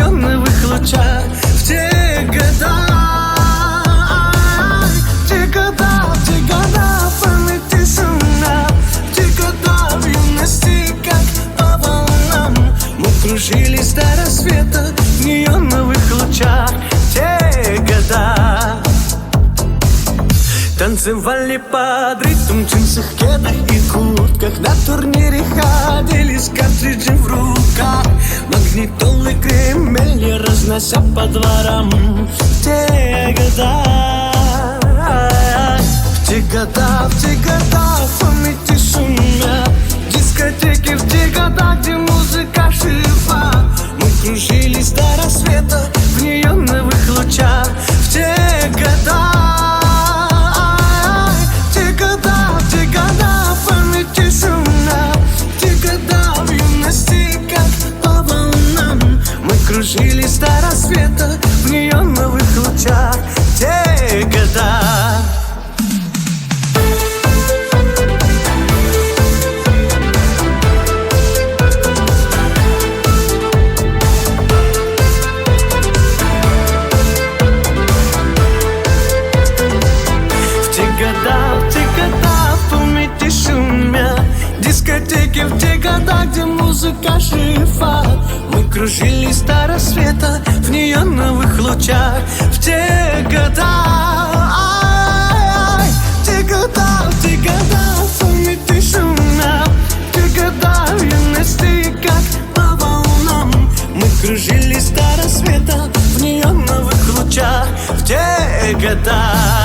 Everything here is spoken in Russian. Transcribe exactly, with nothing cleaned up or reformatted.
неоновых лучах. В те года, в те года, в те года памяти сумна, в те года в юности, как по волнам, мы кружились до рассвета в неоновых лучах. В те года танцевали под ритм в джинсах, кедах и куртках, на турнире ходили с картриджем в руках, магнитолы кремели разнося по дворам. В те года, в те года, в те года в памяти шумят дискотеки, в те года, где музыка жива, мы кружились до рассвета в неоновых лучах. В те года, кружились до рассвета в неоновых лучах. В те года. В те года, в те года в памяти шумят дискотеки, в те года, где музыка жива, мы кружились до рассвета в неоновых лучах. В те года, в те года, в те года в памяти шумят, в те года в юности, как по волнам, мы кружились до рассвета в неоновых лучах. В те года.